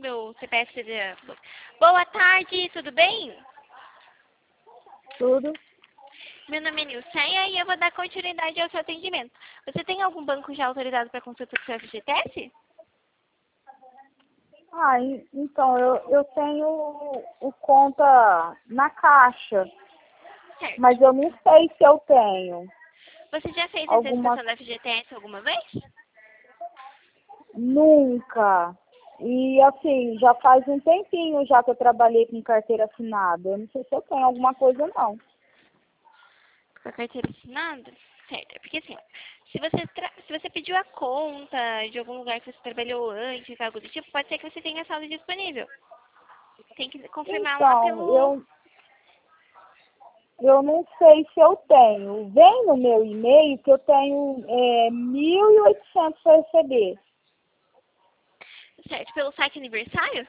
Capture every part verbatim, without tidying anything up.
meu C P F. De... Boa tarde, tudo bem? Tudo. Meu nome é Nilceia e eu vou dar continuidade ao seu atendimento. Você tem algum banco já autorizado para consulta do seu F G T S? Ah, e- então, eu, eu tenho o, o conta na Caixa, Certo. mas eu não sei se eu tenho Você já fez a alguma... antecipação do F G T S alguma vez? Nunca. E assim, já faz um tempinho já que eu trabalhei com carteira assinada. Eu não sei se eu tenho alguma coisa, não. Com a carteira assinada? Certo. É porque assim, ó, se você, tra... se você pediu a conta de algum lugar que você trabalhou antes, algo do tipo, pode ser que você tenha saldo disponível. Tem que confirmar lá Então, pelo... eu, eu não sei se eu tenho. Vem no meu e-mail que eu tenho é, mil e oitocentos para receber. Certo, pelo saque aniversário?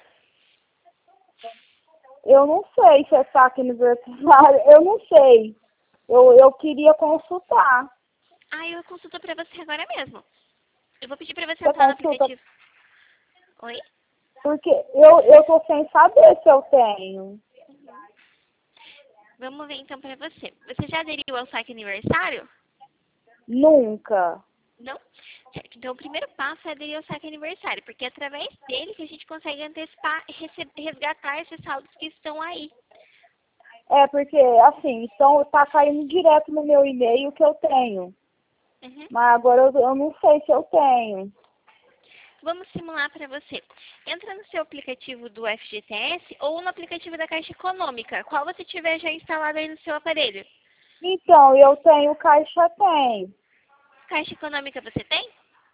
Eu não sei se é saque aniversário, eu não sei. Eu, eu queria consultar. Ah, eu consulto pra você agora mesmo. Eu vou pedir pra você Você entrar no consulta, aplicativo. Oi? porque eu, eu tô sem saber se eu tenho. Vamos ver então pra você. Você já aderiu ao saque aniversário? Nunca. Não? Certo. Então, o primeiro passo é aderir ao saque aniversário, porque é através dele que a gente consegue antecipar e rece- resgatar esses saldos que estão aí. É, porque, assim, então tá caindo direto no meu e-mail que eu tenho. Uhum. Mas agora eu, eu não sei se eu tenho. Vamos simular para você. Entra no seu aplicativo do F G T S ou no aplicativo da Caixa Econômica, qual você tiver já instalado aí no seu aparelho. Então, eu tenho Caixa Tem. Caixa Econômica você tem?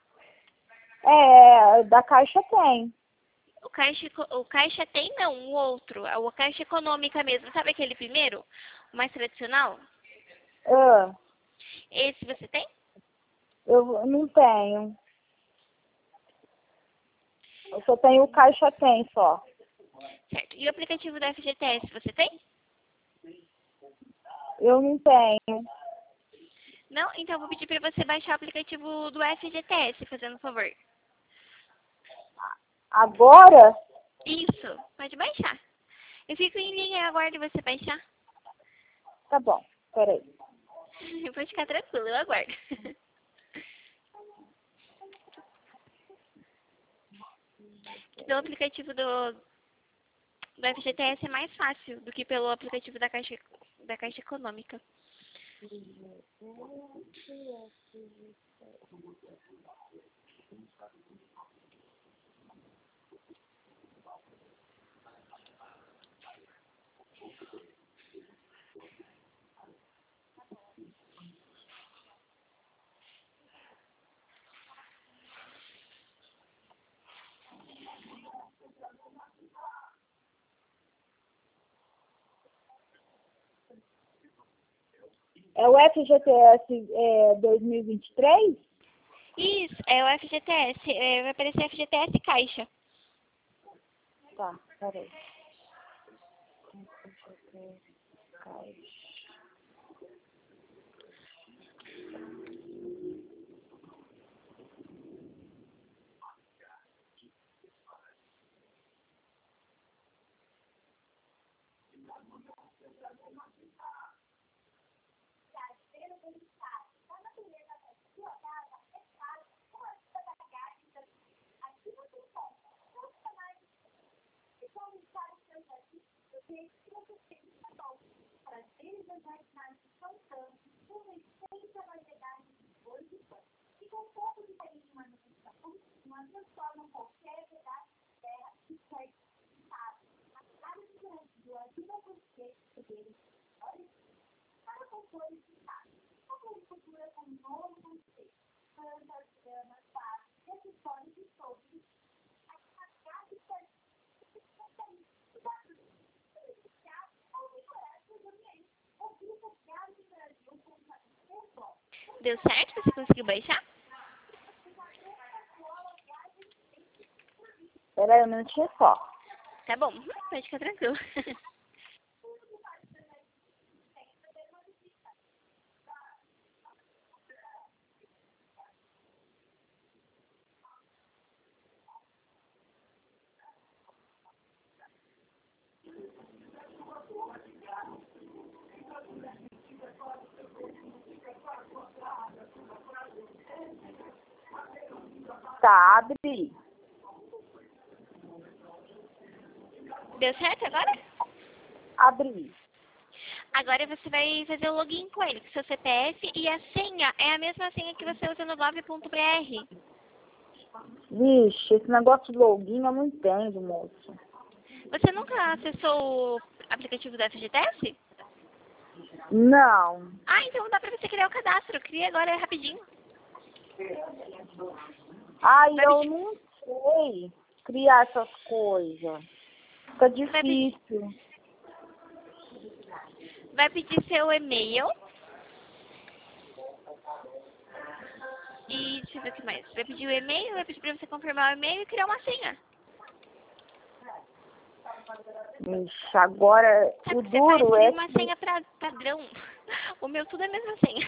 É, da Caixa Tem. O Caixa, Eco- o Caixa tem não, o outro, a o Caixa Econômica mesmo. Sabe aquele primeiro? O mais tradicional? Ah, Esse você tem? eu não tenho. Eu só tenho o Caixa Tem só. Certo. E o aplicativo da F G T S você tem? Eu não tenho. Não? Então eu vou pedir para você baixar o aplicativo do F G T S, fazendo um favor. Agora? Isso, pode baixar. Eu fico em linha e aguardo você baixar. Tá bom, peraí. Pode ficar tranquilo, eu aguardo. Pelo aplicativo do, do F G T S é mais fácil do que pelo aplicativo da Caixa, da Caixa Econômica. É o F G T S é, dois mil e vinte e três? Isso, é o F G T S. É, vai aparecer F G T S Caixa. Tá, peraí. Caixa. Deu certo? Você conseguiu baixar? Peraí um minutinho só. Tá bom, uhum, pode ficar tranquilo. Tá, abre. Deu certo agora? Abri. Agora você vai fazer o login com ele, com seu C P F, e a senha é a mesma senha que você usa no gov ponto br. Vixe, esse negócio de login eu não entendo, moço. Você nunca acessou o aplicativo do F G T S? Não. Ah, então dá pra você criar o cadastro. Cria agora, é rapidinho. Ai, Vai eu pedir- não sei criar essas coisas. Fica Vai pedir, difícil. vai pedir seu e-mail. E deixa eu ver o que mais. Vai pedir o e-mail, vai pedir pra você confirmar o e-mail e criar uma senha. Ixi, agora Sabe o o que você faz? duro Cria é uma que... senha pra, padrão. O meu tudo é a mesma senha.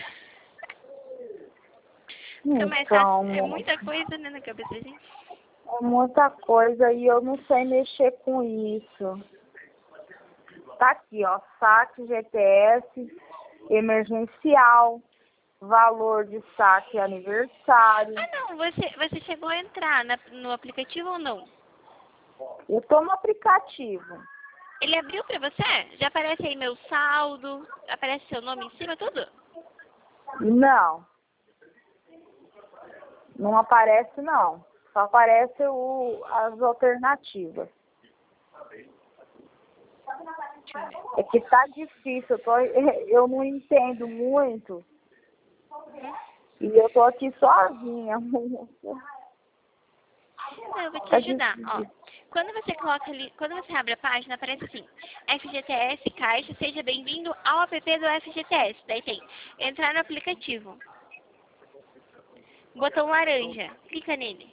Fica mais Então, fácil. É muita coisa, né, na cabeça da gente. é muita coisa e eu não sei mexer com isso. Tá aqui, ó, saque G T S, emergencial, valor de saque aniversário. Ah, não. Você, você chegou a entrar na- no aplicativo ou não? Eu tô no aplicativo. Ele abriu pra você? Já aparece aí meu saldo, aparece seu nome em cima, tudo? Não. Não aparece, não. Só aparece o, as alternativas. Deixa eu ver. É que tá difícil, eu, tô, eu não entendo muito. E eu tô aqui sozinha. Não, eu vou te Tá ajudar. Ó, difícil. quando você coloca ali, quando você abre a página, aparece assim, F G T S Caixa, seja bem-vindo ao app do F G T S. Daí tem entrar no aplicativo. Botão laranja. Clica nele.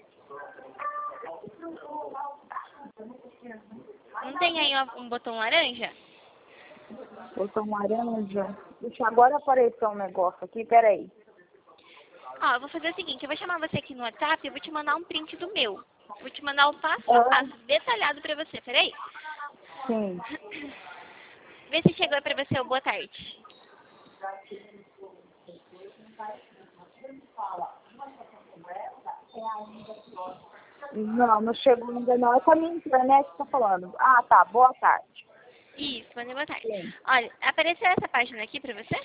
Não tem aí um um botão laranja? Botão laranja. Deixa agora aparecer um negócio aqui, peraí. Ó, eu vou fazer o seguinte, eu vou chamar você aqui no WhatsApp e vou te mandar um print do meu. Vou te mandar o passo a passo detalhado pra você, peraí. Sim. Vê se chegou aí pra você o boa tarde. Não, não chegou ainda não. É com a minha internet que tá falando. Ah, tá. Boa tarde. Isso, mandei boa tarde. Sim. Olha, apareceu essa página aqui pra você?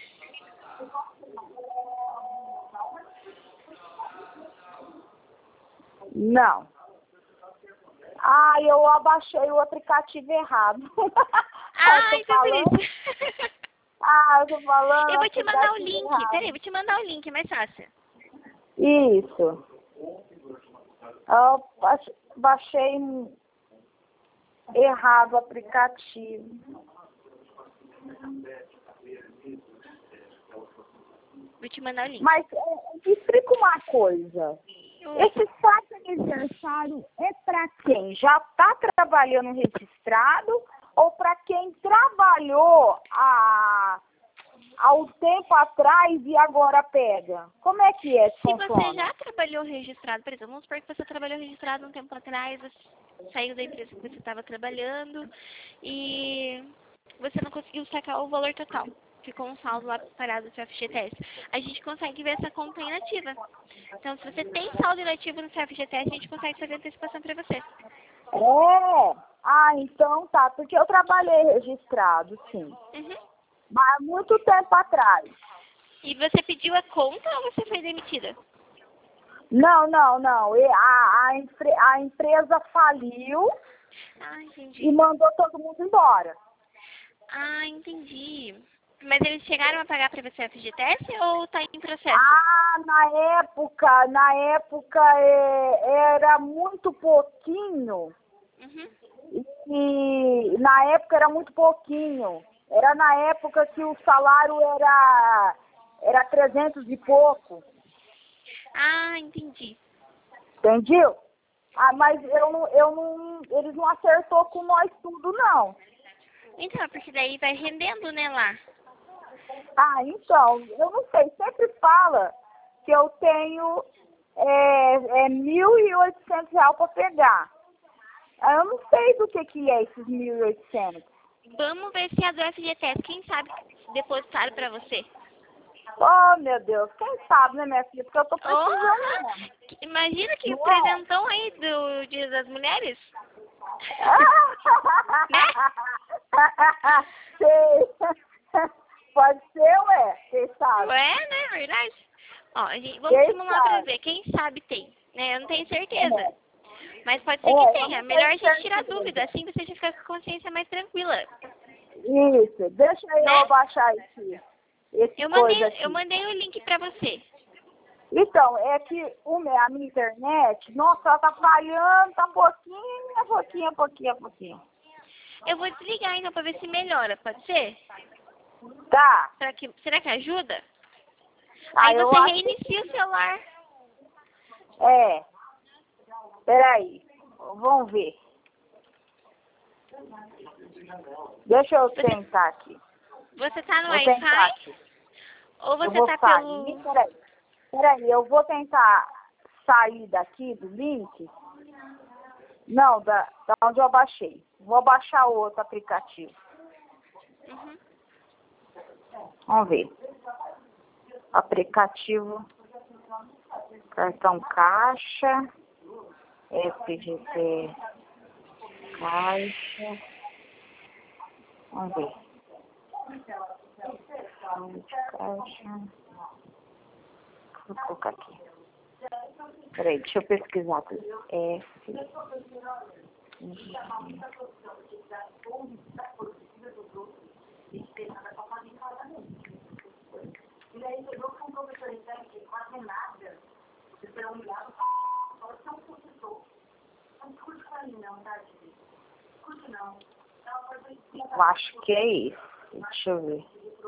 Não. Ah, eu abaixei o aplicativo errado. Ah, eu tô então por falando. isso. Ah, eu tô falando. Eu vou te mandar o aplicativo link. errado. Peraí, vou te mandar o link, é mais fácil. Isso. Eu baix- baixei errado o aplicativo. Vou te mandar o link. Mas é, me explica uma coisa. Oi. Esse saque aniversário é para quem já está trabalhando registrado ou para quem trabalhou há, há um tempo atrás e agora pega? Como é que é que Se você funciona? já trabalhou registrado, por exemplo, vamos supor que você trabalhou registrado um tempo atrás, você saiu da empresa que você estava trabalhando e você não conseguiu sacar o valor total. Ficou um saldo lá parado do seu F G T S. A gente consegue ver essa conta inativa. Então, se você tem saldo inativo no seu F G T S, a gente consegue fazer antecipação para você. É. Ah, então tá. Porque eu trabalhei registrado, sim. Uhum. Mas há muito tempo atrás. E você pediu a conta ou você foi demitida? Não, não, não. E A, a, empre- a empresa faliu Ah, e entendi. mandou todo mundo embora. Ah, entendi. Mas eles chegaram a pagar para você a F G T S ou tá em processo? Ah, na época, na época é, era muito pouquinho. Uhum. E na época era muito pouquinho. Era na época que o salário era, era trezentos e pouco. Ah, entendi. Entendeu? Ah, mas eu não, eu não, eles não acertou com nós tudo, não. Então, porque daí vai rendendo, né, lá. Ah, então, eu não sei, sempre fala que eu tenho é, é mil e oitocentos reais para pegar. Ah, eu não sei do que, que é esses mil e oitocentos. Vamos ver se é do F G T S, quem sabe depositaram pra você. Oh, meu Deus, quem sabe, né, minha filha? Porque eu tô precisando Oh, mesmo. imagina que Não é? presentão aí do Dia das Mulheres. Sei. Pode ser, ué, quem sabe? Ué, né? Verdade. Ó, a gente, vamos Quem simular pra sabe? ver. Quem sabe tem. Né? Eu não tenho certeza. É. Mas pode ser É, que eu tenha. não Melhor a tenho gente tirar certeza. dúvida. Assim você já fica com a consciência mais tranquila. Isso, deixa eu Né? baixar esse, esse Eu coisa mandei, aqui. eu mandei o link pra você. Então, é que o, meu- a minha internet, nossa, ela tá falhando, tá pouquinho, pouquinho, pouquinho, pouquinho. Eu vou desligar então pra ver se melhora. Pode ser? Tá. Será que, será que ajuda? Ah, Aí eu você acho que reinicia o celular. é. Peraí, vamos ver. Deixa eu Você, tentar aqui. você tá no Vou tentar Wi-Fi? aqui. Ou Eu você vou tá sair. pelo... Peraí. Peraí, eu vou tentar sair daqui do link. Não, da, da onde eu baixei. Vou baixar o outro aplicativo. Uhum. Vamos ver. Aplicativo. Cartão caixa. F G T Caixa. Vamos ver. Caixa. Vou colocar aqui. Peraí, deixa eu pesquisar tudo. F. Eu acho que é isso. Deixa eu ver.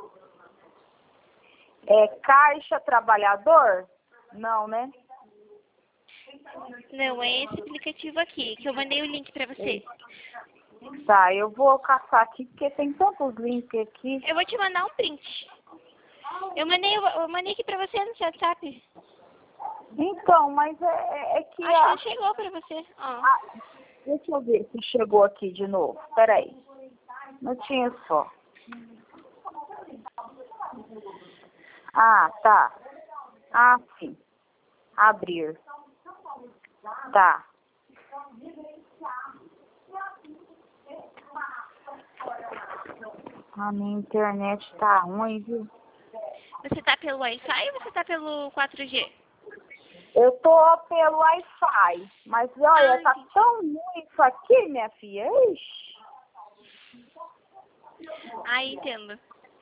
É Caixa Trabalhador? Não, né? Não, é esse aplicativo aqui, que eu mandei o link pra você. Tá, eu vou caçar aqui, porque tem tantos links aqui. Eu vou te mandar um print. Eu mandei, eu mandei aqui pra você no seu WhatsApp. Então, mas é, é que... Acho que A, não chegou pra você. Ó. a, deixa eu ver se chegou aqui de novo. Peraí. Não tinha só. Ah, tá. Ah, sim. Abrir. Tá. A minha internet tá ruim, viu? Você tá pelo Wi-Fi ou você tá pelo quatro G? Eu tô pelo Wi-Fi, mas olha, Ah, tá entendi. tão ruim isso aqui, minha filha. Ixi. Ah, entendo.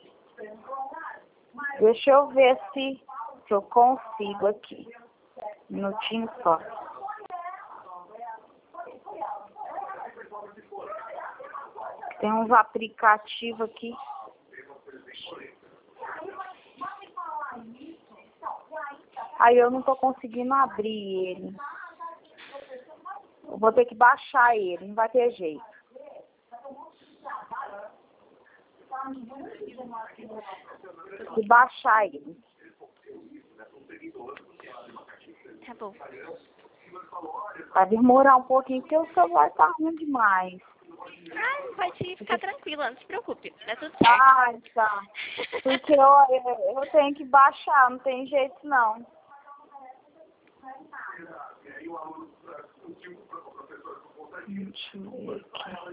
Deixa eu ver se, se eu consigo aqui. Um minutinho só. Tem uns aplicativos aqui. Aí eu não tô conseguindo abrir ele. Eu vou ter que baixar ele, não vai ter jeito. Tem que baixar ele. Tá bom. Vai demorar um pouquinho, porque o celular tá ruim demais. Ah, pode ficar tranquila, não se preocupe. Tá tudo certo. Ah, tá. Porque eu, eu, eu tenho que baixar, não tem jeito não. Deixa eu ver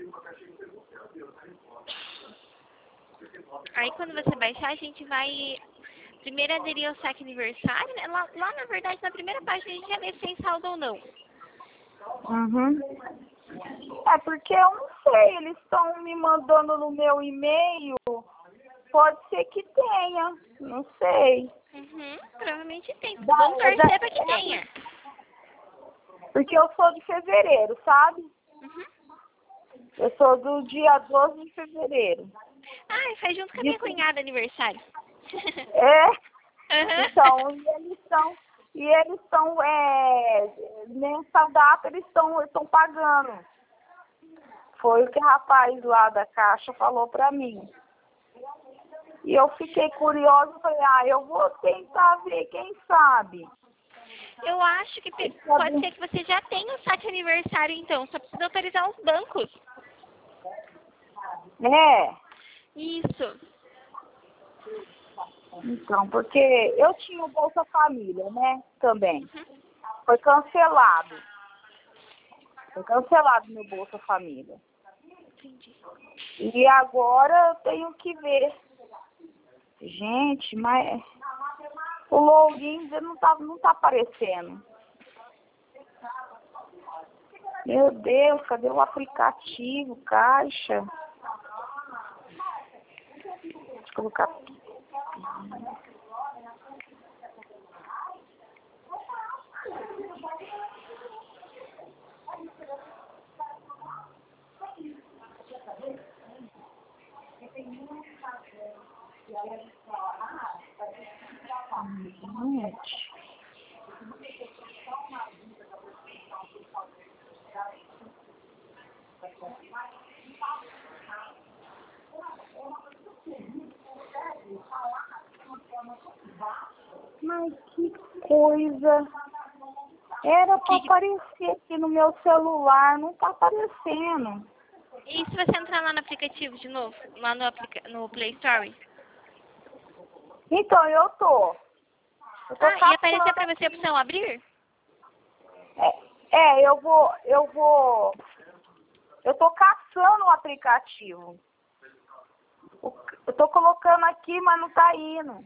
aqui. Aí quando você baixar, a gente vai primeiro aderir ao saque aniversário, né? Lá, lá, na verdade, na primeira página a gente já vê se tem saldo ou não. Uhum. É porque eu não sei, eles estão me mandando no meu e-mail. Pode ser que tenha, não sei. Uhum, provavelmente tem. Da- Vamos da- torcer pra que é tenha. Porque eu sou de fevereiro, sabe? Uhum. Eu sou do dia doze de fevereiro. Ah, faz junto com a minha Isso. cunhada aniversário. É, Uhum. então, e eles estão, e eles estão, é, nessa data eles estão estão pagando. Foi o que o rapaz lá da Caixa falou pra mim. E eu fiquei curiosa, falei, ah, eu vou tentar ver, quem sabe. Eu acho que pe- pode ser que você já tenha o saque aniversário, então. Só precisa autorizar os bancos. É. Isso. Então, porque eu tinha o Bolsa Família, né? Também. Uhum. Foi cancelado. Foi cancelado meu Bolsa Família. Entendi. E agora eu tenho que ver. Gente, mas o login não tá, não tá aparecendo. Meu Deus, cadê o aplicativo, Caixa? Deixa eu colocar aqui. Gente. Mas que coisa. Era para Que... aparecer aqui no meu celular, não tá aparecendo. E se você entrar lá no aplicativo de novo, lá no, aplica... no Play Store? Então, eu tô. Eu tô Ah, e aparecer caçando pra você a aqui. opção abrir? É, é, eu vou, eu vou, eu tô caçando o aplicativo. O- Eu tô colocando aqui, mas não tá indo.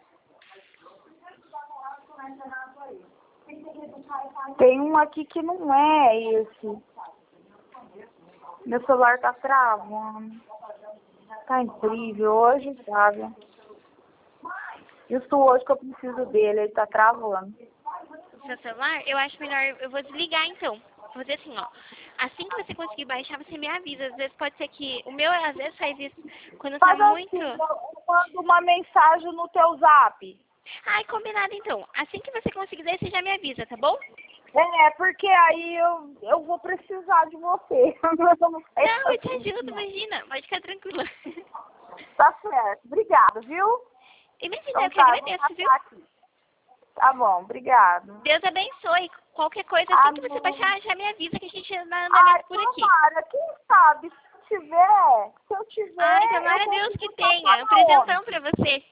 Tem um aqui que não é esse. Meu celular tá travando. Tá incrível hoje, sabe? Justo hoje que eu preciso dele, ele tá travando. O seu celular? Eu acho melhor, eu vou desligar então. Vou fazer assim, ó. Assim que você conseguir baixar, você me avisa. Às vezes pode ser que... O meu, às vezes, faz isso quando tá Faz muito... assim, eu eu mando uma mensagem no teu zap. Ai, combinado então. Assim que você conseguir, daí você já me avisa, tá bom? É, porque aí eu, eu vou precisar de você. Não, eu te ajudo, imagina. Pode ficar tranquila. Tá certo. Obrigada, viu? Imagina, Então eu que tá, vou agradeço, viu? passar aqui. Tá bom, obrigado. Deus abençoe. Qualquer coisa, assim que você Amém. baixar, já me avisa que a gente anda Ai, andamento por aqui. tomara, quem sabe, se tiver, se eu Ai, tiver, eu tomara Deus que consigo sacar tenha. Um na presentão onde. pra você.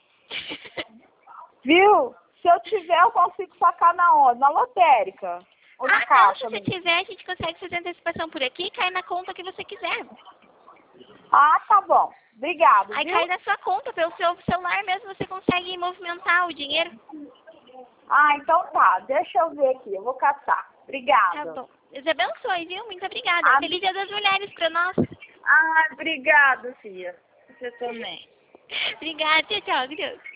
Viu? Se eu tiver, eu consigo sacar na onde? Na lotérica. Ou na Ah, não, se caixa você mesmo. tiver, a gente consegue fazer antecipação por aqui e cai na conta que você quiser. Ah, tá bom. Obrigado, Aí viu? cai na sua conta, pelo seu celular mesmo, você consegue movimentar o dinheiro. Ah, então tá. Deixa eu ver aqui. Eu vou caçar. Tá Obrigada. bom. Deus abençoe, viu? Muito obrigada. Ah, Feliz Dia das Mulheres pra nós. ah, obrigada, filha. Você também. Obrigada, tchau, tchau. Deus.